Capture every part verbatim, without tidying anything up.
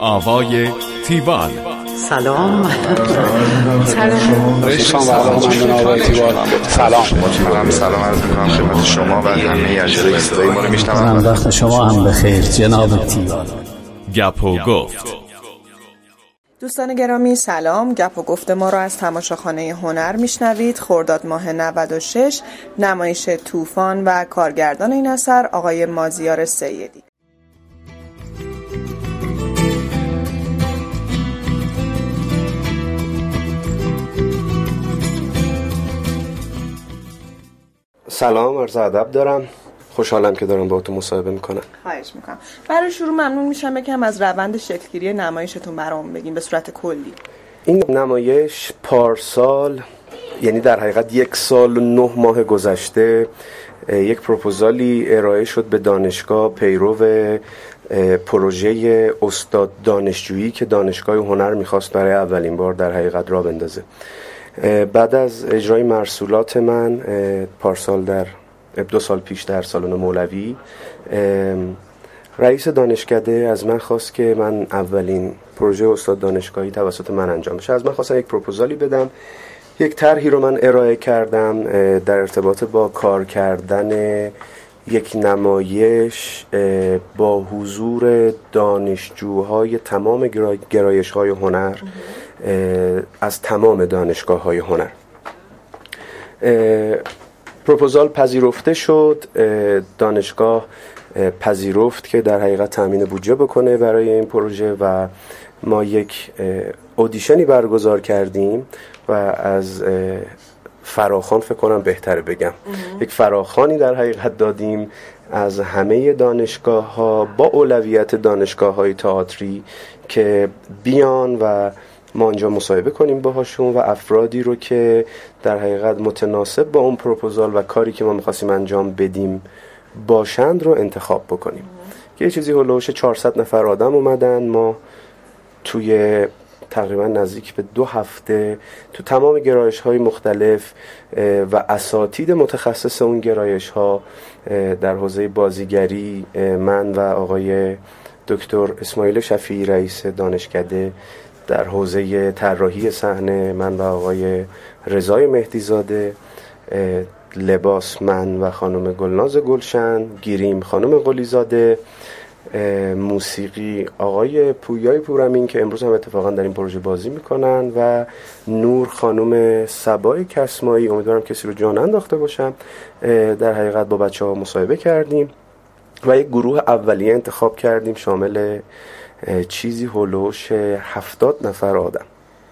آوای تیوال. سلام. سلام. سلام. سلام. سلام. سلام عرض می‌کنم خدمت شما و همه اجرای صدای ما رو میشنوند. وقت شما هم بخیر جناب تیوال. گپ و گفت. دوستان گرامی سلام. گپ و گفت ما را از تماشاخانه هنر میشنوید. خرداد ماه نود و شش، نمایش طوفان و کارگردان این اثر آقای مازیار سیدی. سلام، عرض ادب دارم. خوشحالم که دارم با تو مصاحبه میکنم. خواهش میکنم. برای شروع ممنون میشم یکم از روند شکلگیری نمایشتون برام بگین به صورت کلی. این نمایش پارسال، یعنی در حقیقت یک سال و نه ماه گذشته، یک پروپوزالی ارائه شد به دانشگاه پیرو پروژه استاد دانشجویی که دانشگاه هنر میخواست برای اولین بار در حقیقت راه بندازه. بعد از اجرای مرسولات من پارسال در دو سال پیش در سالن مولوی، رئیس دانشکده از من خواست که من اولین پروژه استاد دانشگاهی توسط من انجام بشه. از من خواستن یک پروپوزالی بدم. یک طرحی رو من ارائه کردم در ارتباط با کار کردن یک نمایش با حضور دانشجوهای تمام گرایش‌های هنر از تمام دانشگاه‌های هنر. پروپوزال پذیرفته شد. دانشگاه پذیرفت که در حقیقت تامین بودجه بکنه برای این پروژه و ما یک اودیشنی برگزار کردیم و از فراخوان فکر کنم بهتره بگم یک فراخوانی در حقیقت دادیم از همه دانشگاه ها با اولویت دانشگاه های تئاتری که بیان و ما اینجا مصاحبه کنیم باهاشون و افرادی رو که در حقیقت متناسب با اون پروپوزال و کاری که ما می‌خواستیم انجام بدیم باشند رو انتخاب بکنیم. که یه چیزی هولوش چهارصد نفر آدم اومدن. ما توی تقریبا نزدیک به دو هفته تو تمام گرایش‌های مختلف و اساتید متخصص اون گرایش‌ها در حوزه بازیگری، من و آقای دکتر اسماعیل شفیعی رئیس دانشکده، در حوزه طراحی صحنه من و آقای رضای مهدیزاده، لباس من و خانم گلناز گلشن، گیریم خانم قلیزاده، موسیقی آقای پویای پورامین که امروز هم اتفاقا در این پروژه بازی میکنن و نور خانم سبای کسمایی. امیدوارم کسی رو جا ننداخته باشم. در حقیقت با بچه ها مصاحبه کردیم و یک گروه اولیه انتخاب کردیم شامل چیزی هولوش هفتاد نفر آدم.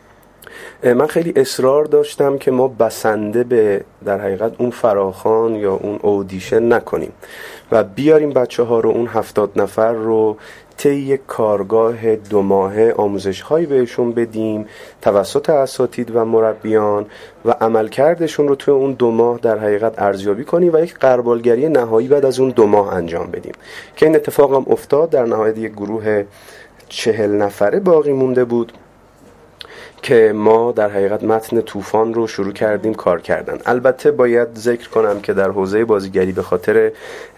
من خیلی اصرار داشتم که ما بسنده به در حقیقت اون فراخوان یا اون اودیشن نکنیم و بیاریم بچه ها رو، اون هفتاد نفر رو طی یک کارگاه دو ماهه آموزش هایی بهشون بدیم توسط اساتید و مربیان و عملکردشون رو توی اون دو ماه در حقیقت ارزیابی کنیم و یک غربالگری نهایی بعد از اون دو ماه انجام بدیم که این اتفاق هم افتاد. در نهایت یک گروه چهل نفره باقی مونده بود که ما در حقیقت متن طوفان رو شروع کردیم کار کردن. البته باید ذکر کنم که در حوزه بازیگری به خاطر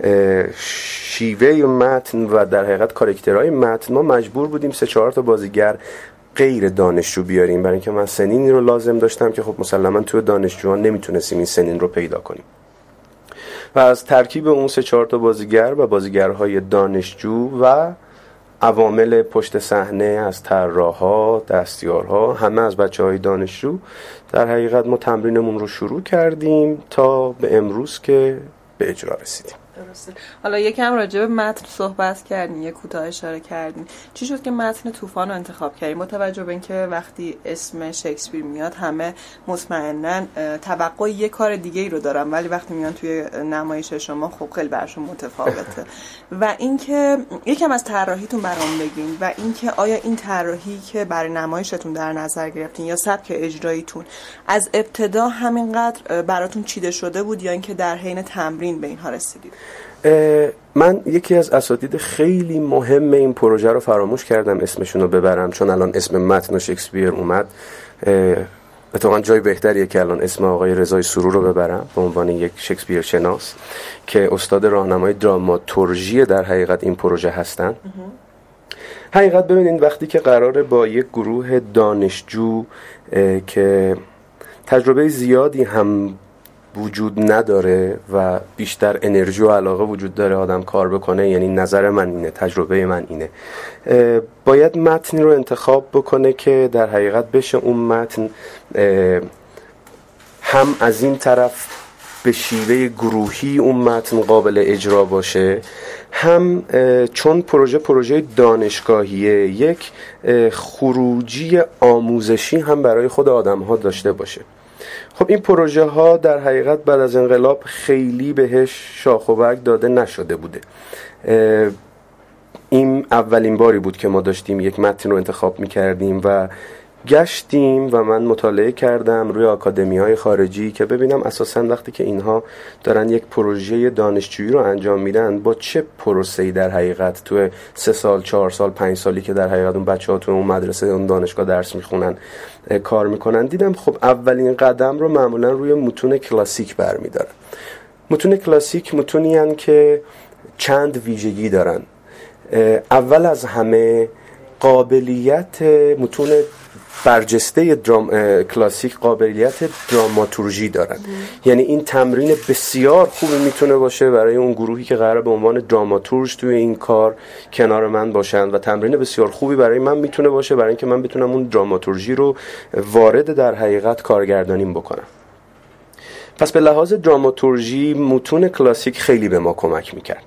شیوه متن و در حقیقت کاراکترهای متن ما مجبور بودیم سه چهار تا بازیگر غیر دانشجو بیاریم، برای اینکه من سنینی رو لازم داشتم که خب مسلماً توی دانشجویان نمیتونستیم این سنین رو پیدا کنیم و از ترکیب اون سه چهار تا بازیگر و بازیگرهای دانشجو و عوامل پشت صحنه از طراحا، دستیارها، همه از بچه‌های دانشجو در حقیقت ما تمرینمون رو شروع کردیم تا به امروز که به اجرا رسیدیم. درسته. حالا یکم راجع به متن صحبت کردین، یک کوتاه اشاره کردین. چی شد که متن طوفان رو انتخاب کردین؟ با توجه به اینکه وقتی اسم شکسپیر میاد همه مطمئناً توقع یک کار دیگه ای رو دارن، ولی وقتی میان توی نمایش شما خب خیلی براشون متفاوته. و اینکه یکم از طراحیتون برام بگین و اینکه آیا این طراحی که برای نمایشتون در نظر گرفتین یا سبک اجراییتون از ابتدا همینقدر براتون چیده شده بود یا اینکه در حین تمرین به اینها رسیدید؟ من یکی از اساتید خیلی مهم این پروژه رو فراموش کردم اسمشون رو ببرم، چون الان اسم متن و شکسپیر اومد. اتفاقا جای بهتریه که الان اسم آقای رضای سرور رو ببرم به عنوان یک شکسپیر شناس که استاد راهنمای دراماتورژی در حقیقت این پروژه هستن. حقیقت ببینید وقتی که قراره با یک گروه دانشجو که تجربه زیادی هم وجود نداره و بیشتر انرژی و علاقه وجود داره آدم کار بکنه، یعنی نظر من اینه، تجربه من اینه، باید متنی رو انتخاب بکنه که در حقیقت بشه اون متن هم از این طرف به شیوه گروهی اون متن قابل اجرا باشه، هم چون پروژه پروژه دانشگاهیه یک خروجی آموزشی هم برای خود آدم ها داشته باشه. خب این پروژه ها در حقیقت بعد از انقلاب خیلی بهش شاخ و برگ داده نشده بوده. این اولین باری بود که ما داشتیم یک متن رو انتخاب می کردیم و گشتیم و من مطالعه کردم روی آکادمی های خارجی که ببینم اساساً وقتی که اینها دارن یک پروژه دانشجویی رو انجام میدن با چه پروسه‌ای در حقیقت تو سه سال، چهار سال، پنج سالی که در حقیقت اون بچه‌ها تو اون مدرسه اون دانشگاه درس میخونن کار میکنن، دیدم خب اولین قدم رو معمولاً روی متون کلاسیک برمیدارن. متون کلاسیک متونی هستند که چند ویژگی دارن. اول از همه قابلیت متون برجسته درام کلاسیک قابلیت دراماتورژی دارن. یعنی این تمرین بسیار خوبی میتونه باشه برای اون گروهی که قراره به عنوان دراماتورژ توی این کار کنار من باشن و تمرین بسیار خوبی برای من میتونه باشه برای اینکه من بتونم اون دراماتورژی رو وارد در حقیقت کارگردانیم بکنم. پس به لحاظ دراماتورژی متون کلاسیک خیلی به ما کمک میکرد.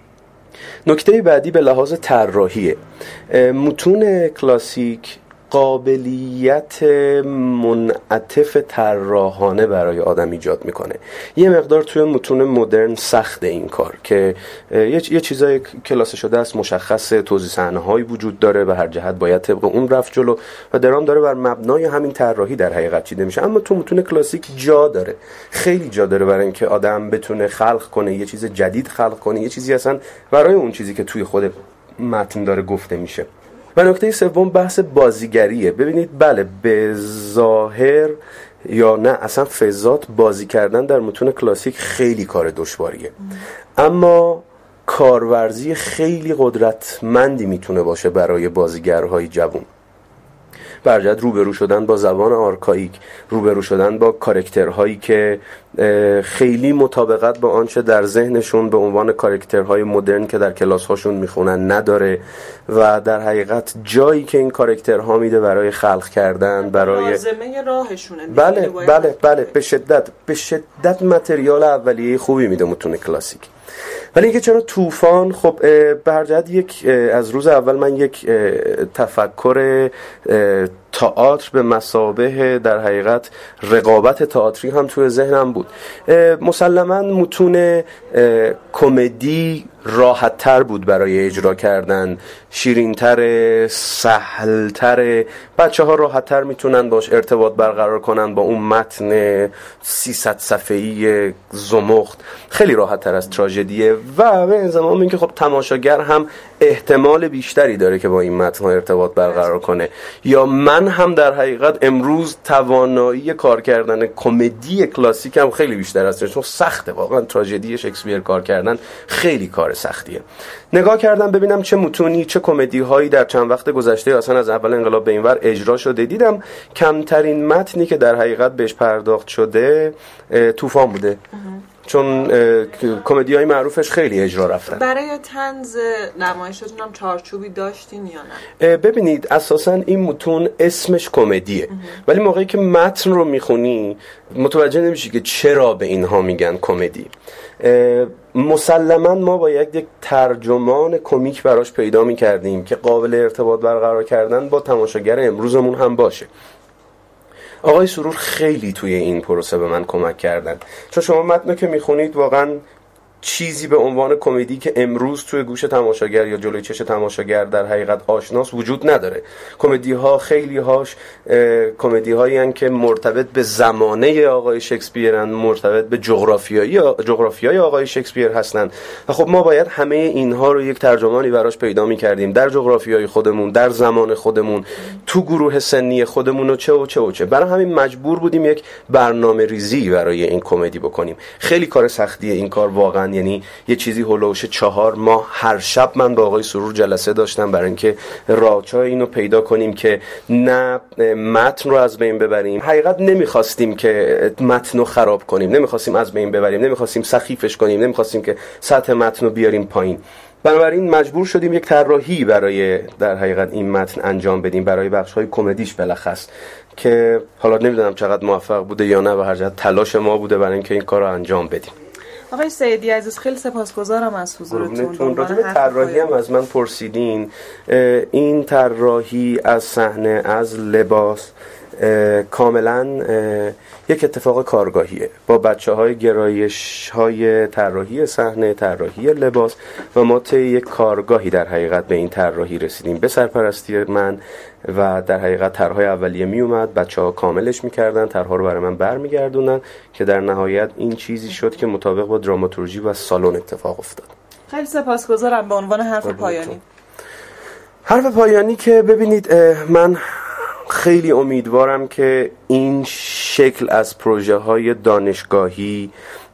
نکته بعدی به لحاظ طراحیه. متون کلاسیک قابلیت منعطف طراحانه برای آدم ایجاد میکنه. یه مقدار توی متون مدرن سخت این کار که یه, یه چیزای کلاسه شده است، مشخصه، توضیح صحنه‌هایی وجود داره و هر جهت باید طبق اون رفت جلو و درام داره بر مبنای همین طراحی در حقیقت چیده میشه. اما تو متون کلاسیک جا داره، خیلی جا داره برای اینکه آدم بتونه خلق کنه، یه چیز جدید خلق کنه، یه چیزی اصلا برای اون چیزی که توی خود متن داره گفته میشه. و نکته سوم بحث بازیگریه. ببینید بله به ظاهر یا نه اصلا فضات بازی کردن در متون کلاسیک خیلی کار دشواریه، اما کارورزی خیلی قدرتمندی میتونه باشه برای بازیگرهای جوان. برجت روبرو شدن با زبان آرکائیک، روبرو شدن با کاراکترهایی که خیلی مطابقت با آنچه در ذهنشون به عنوان کاراکترهای مدرن که در کلاس هاشون میخونن نداره و در حقیقت جایی که این کاراکترها میده برای خلق کردن، برای لازمه راهشونه. بله بله بله به شدت به شدت متریال اولیه خوبی میده متون کلاسیک. ولی اینکه چرا طوفان، خب به هر جهت یک از روز اول من یک تفکر تئاتر به مثابه در حقیقت رقابت تئاتری هم توی ذهنم بود. مسلماً متون کمدی راحت تر بود برای اجرا کردن، شیرین تر، سهل تر، بچه ها راحت تر میتونن باش ارتباط برقرار کنن با اون متن سیصد صفحه‌ای زمخت، خیلی راحت تر از تراژدیه و به انضمام اینکه خب تماشاگر هم احتمال بیشتری داره که با این متن ها ارتباط برقرار کنه. یا من هم در حقیقت امروز توانایی کار کردن کمدی کلاسیک هم خیلی بیشتر است، چون سخته واقعا تراژدی شکسپیر کار کردن خیلی کار سختیه. نگاه کردم ببینم چه متونی، چه کمدی هایی در چند وقت گذشته اصلا از اول انقلاب به اینور اجرا شده. دیدم کمترین متنی که در حقیقت بهش پرداخت شده طوفان بوده، چون کمدی های معروفش خیلی اجرا رفتن. برای طنز نمایشتون هم چارچوبی داشتین یا نه؟ ببینید اساسا این متون اسمش کمدیه، ولی موقعی که متن رو میخونی متوجه نمیشی که چرا به اینها میگن کمدی. مسلماً ما باید یک ترجمان کمیک براش پیدا میکردیم که قابل ارتباط برقرار کردن با تماشاگر امروزمون هم باشه. آقای سرور خیلی توی این پروسه به من کمک کردن، چون شما متن که میخونید واقعا چیزی به عنوان کمدی که امروز توی گوش تماشاگر یا جلوی چش تماشاگر در حقیقت آشناس وجود نداره. کمدی ها خیلی هاش کمدی هایی هستند که مرتبط به زمانه آقای شکسپیرن، مرتبط به جغرافیایی جغرافیای آقای شکسپیر هستند و خب ما باید همه اینها رو یک ترجمانی براش پیدا می‌کردیم در جغرافیای خودمون، در زمان خودمون، تو گروه سنی خودمون و چه و چه و چه. برای همین مجبور بودیم یک برنامه ریزی برای این کمدی بکنیم. خیلی کار سختیه این کار واقعا، واقعا، یعنی یه چیزی هولوش چهار ماه هر شب من با آقای سرور جلسه داشتم برای اینکه راهچای اینو پیدا کنیم که نه متن رو از بین ببریم. حقیقت نمیخواستیم که متن رو خراب کنیم، نمیخواستیم از بین ببریم، نمیخواستیم سخیفش کنیم، نمیخواستیم که سطح متن رو بیاریم پایین. بنابراین مجبور شدیم یک طراحی برای در حقیقت این متن انجام بدیم، برای بخش‌های کمدیش بلخص، که حالا نمیدونم چقدر موفق بوده یا نه، به هر جهت تلاش ما بوده برای اینکه این کار رو انجام بدیم. آقای سیدی عزیز خیلی سپاسگزارم از حضورتون. راجع به طراحی هم از من پرسیدین. این طراحی از صحنه، از لباس، کاملا یک اتفاق کارگاهیه با بچه های گرایش های طراحی صحنه، طراحی لباس، و ما طی یک کارگاهی در حقیقت به این طراحی رسیدیم به سرپرستی من، و در حقیقت طرح‌های اولیه می اومد، بچه ها کاملش میکردن، طرح‌ها رو برای من برمیگردوندن، که در نهایت این چیزی شد که مطابق با دراماتورژی و سالن اتفاق افتاد. خیلی سپاسگزارم. به عنوان حرف پایانی حرف پایانی که ببینید، من خیلی امیدوارم که این شکل از پروژه های دانشگاهی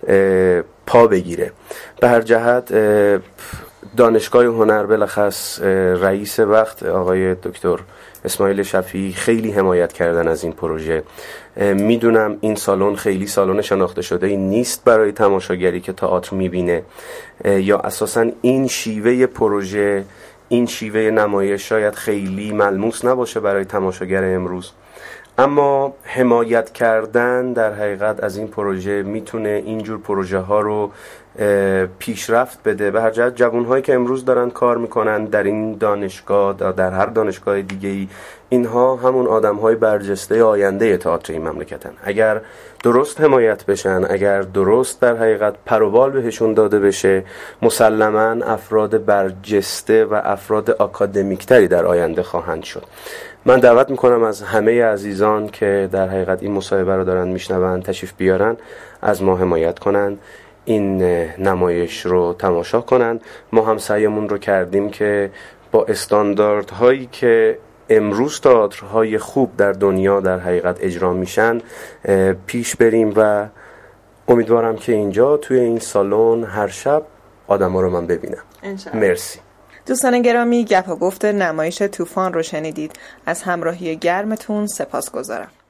پا بگیره. به هر جهت دانشگاه هنر بلخص رئیس وقت آقای دکتر اسماعیل شفیعی خیلی حمایت کردن از این پروژه. میدونم این سالن خیلی سالن شناخته شده ای نیست برای تماشاگری که تئاتر میبینه، یا اساساً این شیوه پروژه، این شیوه نمایش شاید خیلی ملموس نباشه برای تماشاگر امروز، اما حمایت کردن در حقیقت از این پروژه میتونه اینجور پروژه ها رو پیشرفت بده. به هر جهت جوانهایی که امروز دارن کار میکنن در این دانشگاه، در هر دانشگاه دیگه‌ای، اینها همون آدم‌های برجسته آینده تئاتر این مملکتن. اگر درست حمایت بشن، اگر درست در حقیقت پروبال بهشون داده بشه، مسلماً افراد برجسته و افراد آکادمیکتری در آینده خواهند شد. من دعوت میکنم از همه عزیزان که در حقیقت این مصاحبه رو دارن میشنون تشریف بیارن، از ما حمایت کنن، این نمایش رو تماشا کنن. ما هم سعیمون رو کردیم که با استانداردهایی که امروز تئاترهای خوب در دنیا در حقیقت اجرا میشن پیش بریم، و امیدوارم که اینجا توی این سالن هر شب آدما رو من ببینم. انشالله. مرسی. دوستان گرامی، گپ و گفت نمایش طوفان رو شنیدید. از همراهی گرمتون سپاسگزارم.